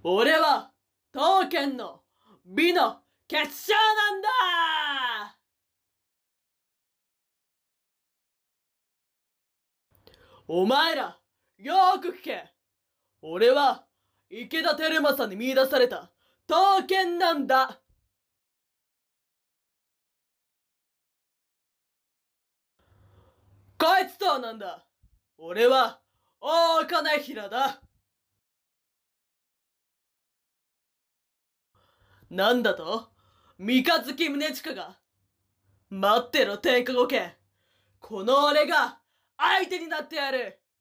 俺は刀剣の美の結晶なんだ。お前らよーく聞け。俺は池田輝政に見出された刀剣なんだ。こいつとはなんだ。俺は大金平だ。なんだと三日月宗近が。待ってろ天下御家。この俺が相手になってやる。